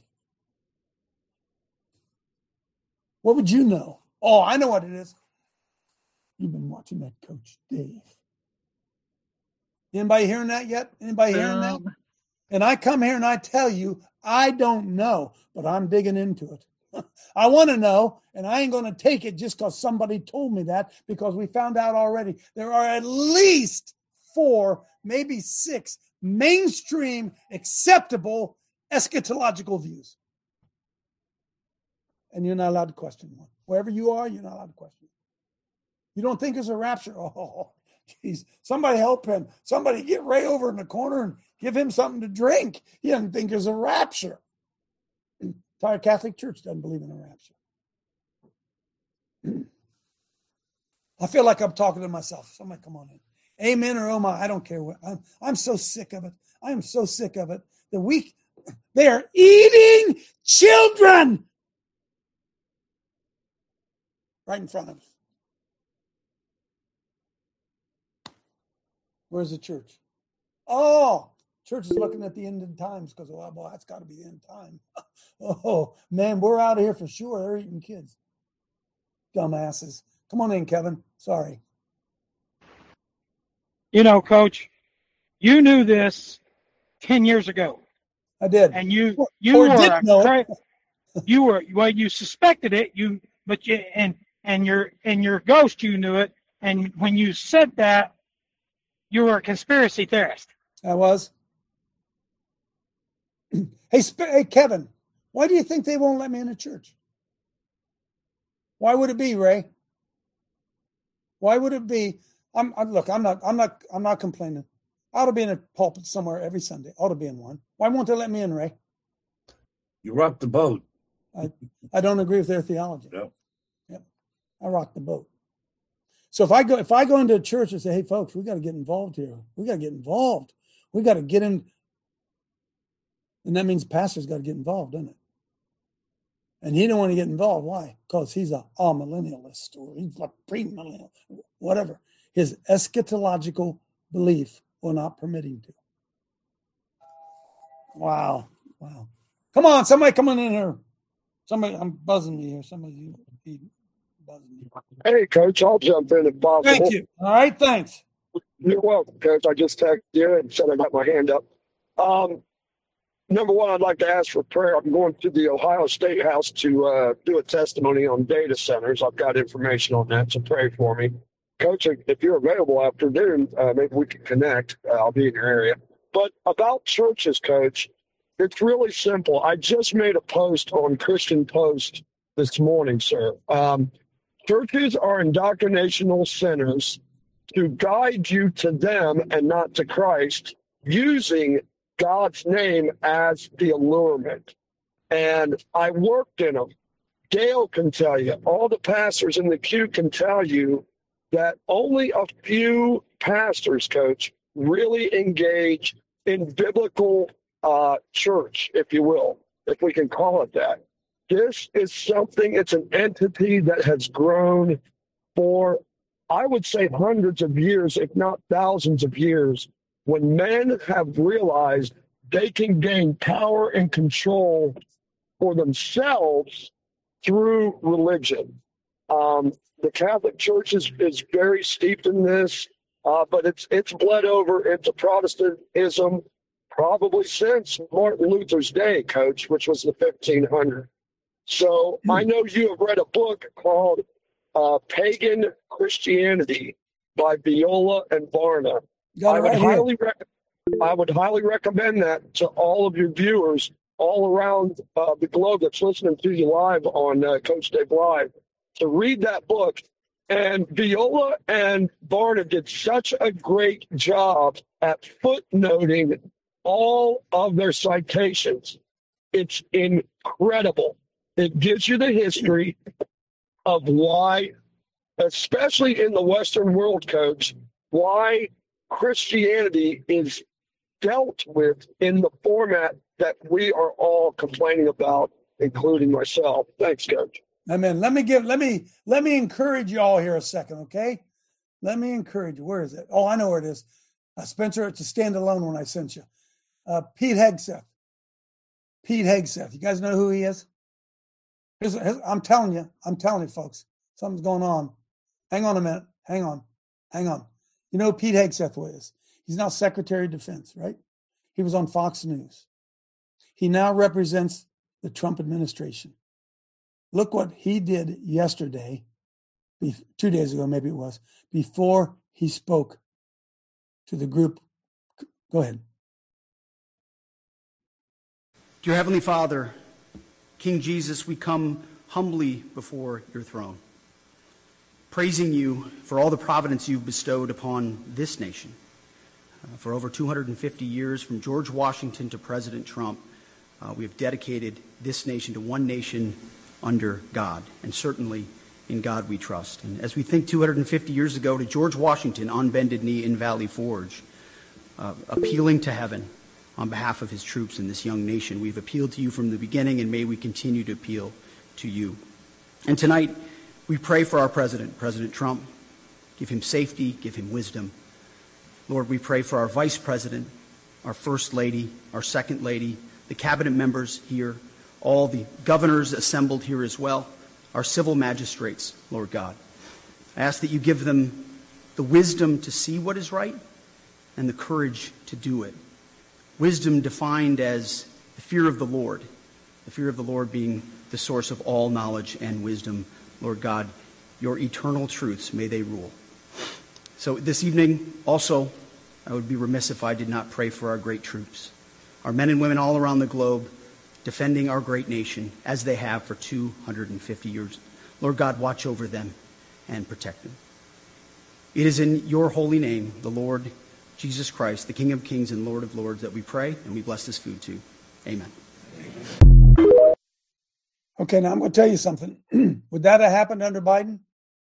What would you know? Oh, I know what it is. You've been watching that Coach Dave. Anybody hearing that yet? Anybody hearing that? And I come here and I tell you, I don't know, but I'm digging into it. I want to know, and I ain't going to take it just because somebody told me that, because we found out already there are at least 4, maybe 6 mainstream acceptable eschatological views. And you're not allowed to question one. Wherever you are, you're not allowed to question. You don't think there's a rapture? Oh, geez. Somebody help him. Somebody get Ray over in the corner and give him something to drink. He doesn't think there's a rapture. The entire Catholic Church doesn't believe in a rapture. I feel like I'm talking to myself. Somebody come on in. Amen or oh my, I don't care what. I'm so sick of it. I am so sick of it. They are eating children right in front of us. Where's the church? Oh, church is looking at the end of the times because, well, boy, that's got to be the end time. Oh, man, we're out of here for sure. They're eating kids. Dumbasses. Come on in, Kevin. Sorry. Coach, you knew this 10 years ago. I did. And you suspected it, and your ghost, you knew it. And when you said that, you were a conspiracy theorist. I was. Hey, Kevin, why do you think they won't let me in a church? Why would it be, Ray? Why would it be? I'm not complaining. I ought to be in a pulpit somewhere every Sunday. I ought to be in one. Why won't they let me in, Ray? You rock the boat. I don't agree with their theology. Yep. I rock the boat. So if I go into a church and say, hey, folks, we got to get involved here. We got to get involved. We got to get in. And that means the pastor's got to get involved, doesn't it? And he don't want to get involved. Why? Because he's a millennialist or he's a premillennial, whatever. His eschatological belief will not permit him to. Wow. Come on, somebody come on in here. Somebody, I'm buzzing me here. Somebody buzzing me. Hey, Coach, I'll jump in and Bob. Thank you. All right, thanks. You're welcome, Coach. I just texted you and said I got my hand up. Number one, I'd like to ask for prayer. I'm going to the Ohio State House to do a testimony on data centers. I've got information on that, so pray for me. Coach, if you're available afternoon, maybe we can connect. I'll be in your area. But about churches, Coach, it's really simple. I just made a post on Christian Post this morning, sir. Churches are indoctrinational centers to guide you to them and not to Christ, using God's name as the allurement. And I worked in them. Gail can tell you, all the pastors in the queue can tell you that only a few pastors, Coach, really engage in biblical church, if you will, if we can call it that. This is something, it's an entity that has grown for, I would say, hundreds of years, if not thousands of years, when men have realized they can gain power and control for themselves through religion. The Catholic Church is very steeped in this, but it's bled over into Protestantism probably since Martin Luther's day, Coach, which was the 1500s. So I know you have read a book called Pagan Christianity by Viola and Varna. I would highly recommend that to all of your viewers all around the globe that's listening to you live on Coach Dave Live to read that book. And Viola and Varna did such a great job at footnoting all of their citations. It's incredible. It gives you the history of why, especially in the Western world, Coach, why Christianity is dealt with in the format that we are all complaining about, including myself. Thanks, Coach. Amen. Let me encourage you all here a second, okay? Let me encourage you. Where is it? Oh, I know where it is. Spencer, it's a standalone one I sent you. Pete Hegseth. Pete Hegseth. You guys know who he is? I'm telling you, folks, something's going on. Hang on a minute. Hang on. You know who Pete Hegseth is? He's now Secretary of Defense, right? He was on Fox News. He now represents the Trump administration. Look what he did yesterday, 2 days ago, maybe it was, before he spoke to the group. Go ahead. Dear Heavenly Father, King Jesus, we come humbly before your throne, praising you for all the providence you've bestowed upon this nation. For over 250 years, from George Washington to President Trump, we have dedicated this nation to one nation under God, and certainly in God we trust. And as we think 250 years ago to George Washington on bended knee in Valley Forge, appealing to heaven on behalf of his troops in this young nation, we've appealed to you from the beginning, and may we continue to appeal to you. And tonight, we pray for our president, President Trump. Give him safety, give him wisdom. Lord, we pray for our vice president, our first lady, our second lady, the cabinet members here, all the governors assembled here as well, our civil magistrates, Lord God. I ask that you give them the wisdom to see what is right and the courage to do it. Wisdom defined as the fear of the Lord being the source of all knowledge and wisdom. Lord God, your eternal truths, may they rule. So this evening, also, I would be remiss if I did not pray for our great troops, our men and women all around the globe, defending our great nation as they have for 250 years. Lord God, watch over them and protect them. It is in your holy name, the Lord Jesus Christ, the King of Kings and Lord of Lords, that we pray, and we bless this food too. Amen. Okay, now I'm going to tell you something. Would that have happened under Biden?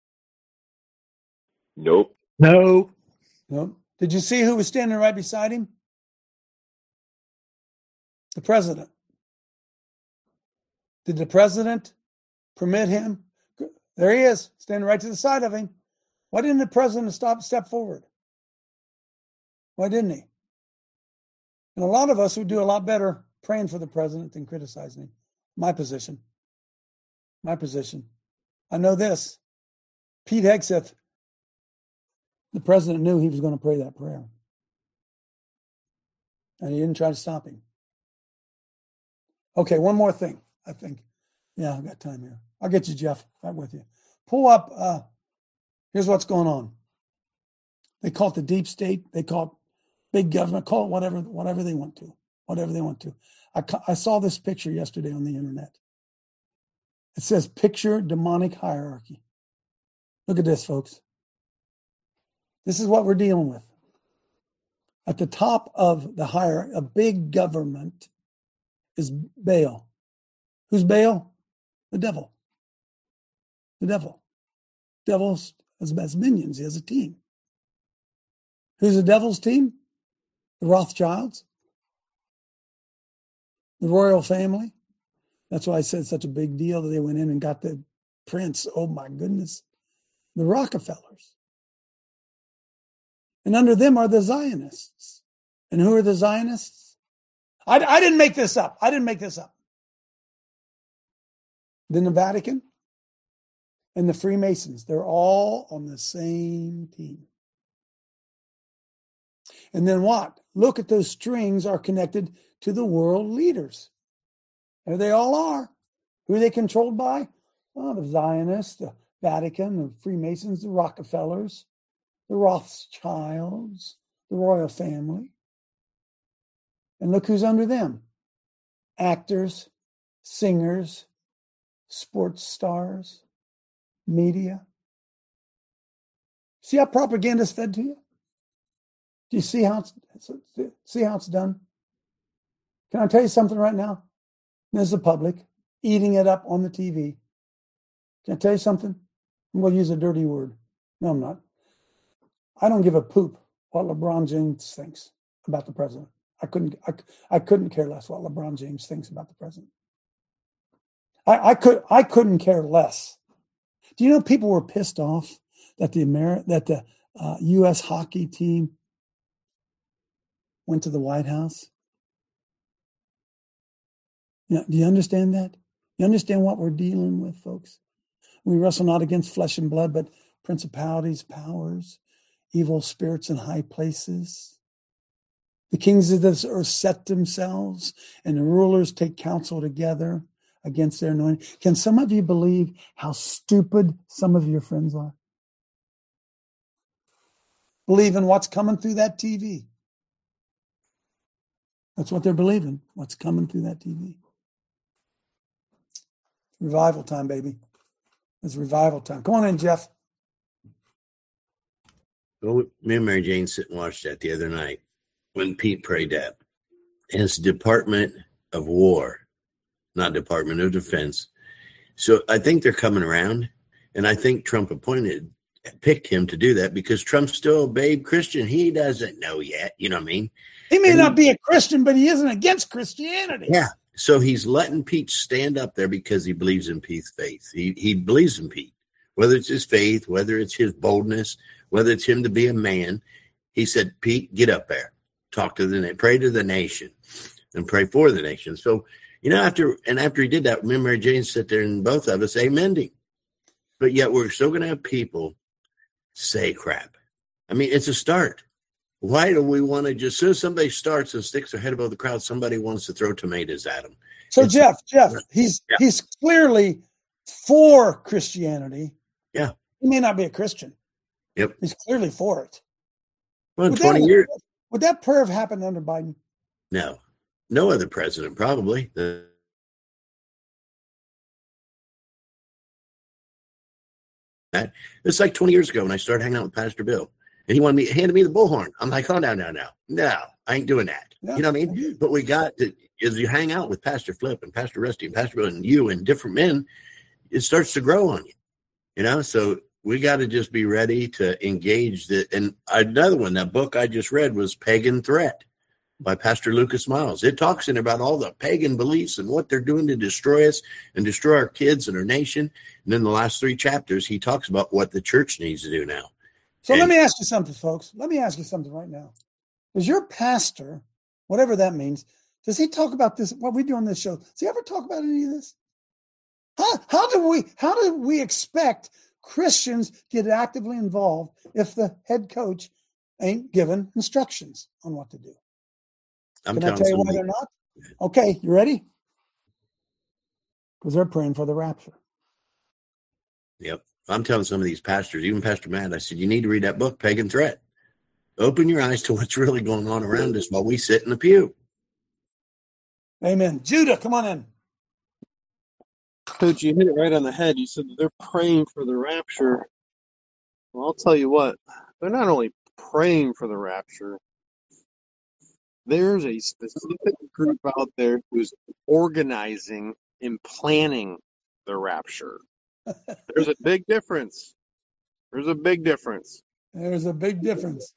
Nope. No. Did you see who was standing right beside him? The president. Did the president permit him? There he is, standing right to the side of him. Why didn't the president step forward? Why didn't he? And a lot of us would do a lot better praying for the president than criticizing him. My position. I know this. Pete Hegseth The president knew he was going to pray that prayer. And he didn't try to stop him. Okay, one more thing, I think. Yeah, I've got time here. I'll get you, Jeff, right with you. Pull up, here's what's going on. They call it the deep state. They call it big government. Call it whatever they want to. Whatever they want to. I saw this picture yesterday on the internet. It says, picture demonic hierarchy. Look at this, folks. This is what we're dealing with. At the top of the hierarchy, a big government, is Baal. Who's Baal? The devil. The devil. Devil has minions. He has a team. Who's the devil's team? The Rothschilds. The royal family. That's why I said such a big deal that they went in and got the prince. Oh my goodness. The Rockefellers. And under them are the Zionists. And who are the Zionists? I didn't make this up. Then the Vatican and the Freemasons. They're all on the same team. And then what? Look at those strings are connected to the world leaders. There they all are. Who are they controlled by? Well, the Zionists, the Vatican, the Freemasons, the Rockefellers, the Rothschilds, the royal family. And look who's under them. Actors, singers, sports stars, media. See how propaganda is fed to you? Do you see how it's done? Can I tell you something right now? There's the public eating it up on the TV. Can I tell you something? I'm going to use a dirty word. No, I'm not. I don't give a poop what LeBron James thinks about the president. I couldn't care less what LeBron James thinks about the president. I couldn't care less. Do you know people were pissed off that the U.S. hockey team went to the White House? You know, do you understand that? You understand what we're dealing with, folks? We wrestle not against flesh and blood, but principalities, powers, evil spirits in high places. The kings of this earth set themselves, and the rulers take counsel together against their anointing. Can some of you believe how stupid some of your friends are? Believe in what's coming through that TV. That's what they're believing, what's coming through that TV. Revival time, baby. It's revival time. Come on in, Jeff. Well, me and Mary Jane sit and watched that the other night when Pete prayed that. And it's Department of War, not Department of Defense. So I think they're coming around, and I think Trump picked him to do that because Trump's still a babe Christian. He doesn't know yet. You know what I mean? He may not be a Christian, but he isn't against Christianity. Yeah. So he's letting Pete stand up there because he believes in Pete's faith. He believes in Pete, whether it's his faith, whether it's his boldness, whether it's him to be a man. He said, Pete, get up there, talk to pray to the nation and pray for the nation. So, you know, after he did that, me and Mary Jane sit there and both of us amending. But yet we're still going to have people say crap. I mean, it's a start. Why do we want to just, as soon as somebody starts and sticks their head above the crowd, somebody wants to throw tomatoes at them? So Jeff, he's clearly for Christianity. Yeah. He may not be a Christian. Yep. He's clearly for it. Well, 20 years. Would that prayer have happened under Biden? No. No other president, probably. It's like 20 years ago when I started hanging out with Pastor Bill. And he handed me the bullhorn. I'm like, oh, no. No, I ain't doing that. Yeah. You know what I mean? But we got to, as you hang out with Pastor Flip and Pastor Rusty and Pastor Bill and you and different men, it starts to grow on you. You know, so we got to just be ready to engage. And another one, that book I just read was Pagan Threat by Pastor Lucas Miles. It talks in about all the pagan beliefs and what they're doing to destroy us and destroy our kids and our nation. And then the last 3 chapters, he talks about what the church needs to do now. So let me ask you something, folks. Let me ask you something right now. Does your pastor, whatever that means, does he talk about this, what we do on this show? Does he ever talk about any of this? How do we expect Christians get actively involved if the head coach ain't given instructions on what to do. Can I tell you why they're not? Okay, you ready? Because they're praying for the rapture. Yep. I'm telling some of these pastors, even Pastor Matt, I said, you need to read that book, Pagan Threat. Open your eyes to what's really going on around us while we sit in the pew. Amen. Judah, come on in. Coach, you hit it right on the head. You said that they're praying for the rapture. Well, I'll tell you what, they're not only praying for the rapture, there's a specific group out there who's organizing and planning the rapture. There's a big difference. There's a big difference. There's a big difference.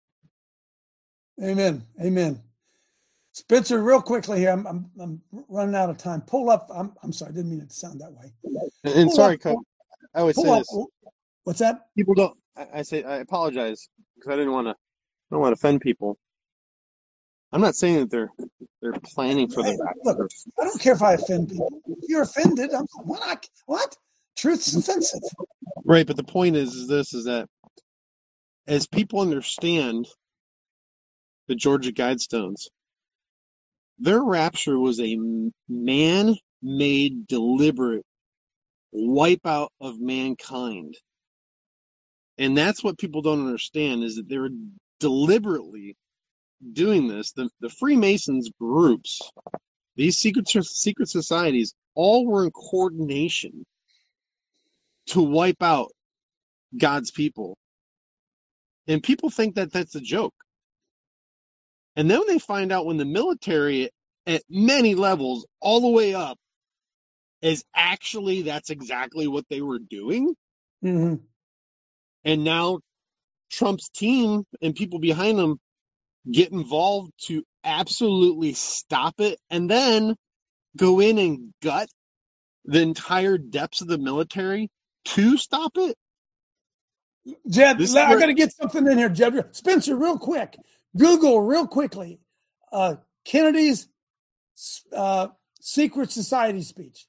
Amen. Amen. Spencer, real quickly here, I'm running out of time. Pull up. I'm sorry, I didn't mean it to sound that way. And sorry, Coach, I always say this. What's that? People don't. I apologize because I don't want to offend people. I'm not saying that they're planning for the rapture. Look, I don't care if I offend people. If you're offended, what? Truth's offensive. Right, but the point is that as people understand the Georgia Guidestones, their rapture was a man-made, deliberate wipeout of mankind. And that's what people don't understand, is that they're deliberately doing this. The Freemasons groups, these secret societies, all were in coordination to wipe out God's people. And people think that that's a joke. And then when they find out when the military at many levels, all the way up, is actually that's exactly what they were doing. Mm-hmm. And now Trump's team and people behind them get involved to absolutely stop it and then go in and gut the entire depths of the military to stop it. Jed, I got to get something in here, Jed. Spencer, real quick. Google real quickly Kennedy's Secret Society speech.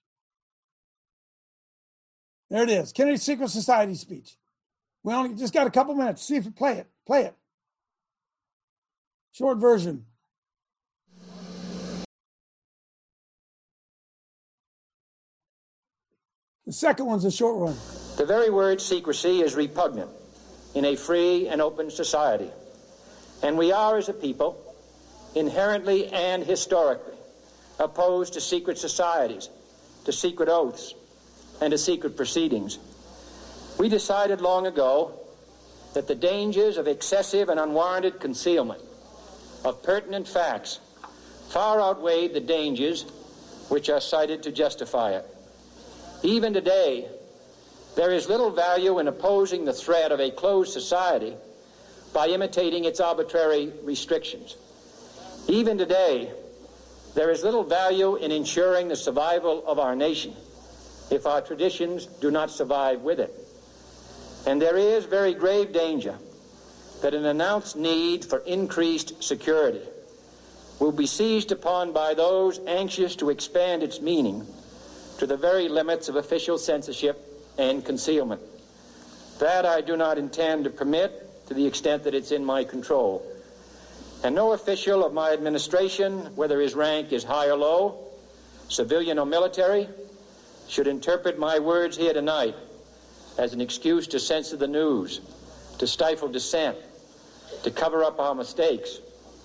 There it is. Kennedy's Secret Society speech. We only just got a couple minutes. See if you play it. Play it. Short version. The second one's a short one. The very word secrecy is repugnant in a free and open society. And we are, as a people, inherently and historically opposed to secret societies, to secret oaths, and to secret proceedings. We decided long ago that the dangers of excessive and unwarranted concealment of pertinent facts far outweighed the dangers which are cited to justify it. Even today, there is little value in opposing the threat of a closed society by imitating its arbitrary restrictions. Even today, there is little value in ensuring the survival of our nation if our traditions do not survive with it. And there is very grave danger that an announced need for increased security will be seized upon by those anxious to expand its meaning to the very limits of official censorship and concealment. That I do not intend to permit to the extent that it's in my control. And no official of my administration, whether his rank is high or low, civilian or military, should interpret my words here tonight as an excuse to censor the news, to stifle dissent, to cover up our mistakes,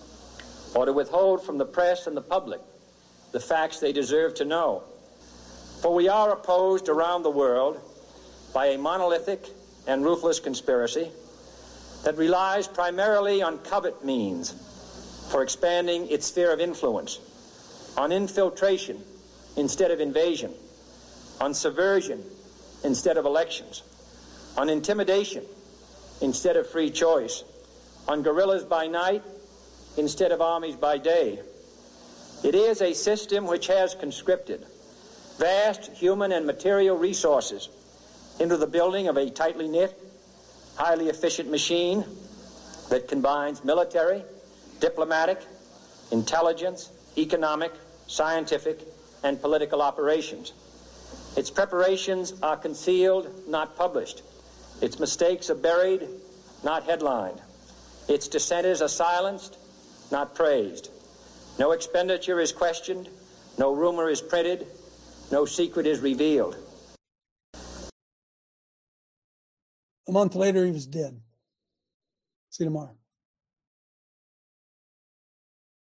or to withhold from the press and the public the facts they deserve to know. For we are opposed around the world by a monolithic and ruthless conspiracy that relies primarily on covert means for expanding its sphere of influence, on infiltration instead of invasion, on subversion instead of elections, on intimidation instead of free choice, on guerrillas by night instead of armies by day. It is a system which has conscripted vast human and material resources into the building of a tightly knit, highly efficient machine that combines military, diplomatic, intelligence, economic, scientific, and political operations. Its preparations are concealed, not published. Its mistakes are buried, not headlined. Its dissenters are silenced, not praised. No expenditure is questioned, no rumor is printed, no secret is revealed. A month later, he was dead. See you tomorrow.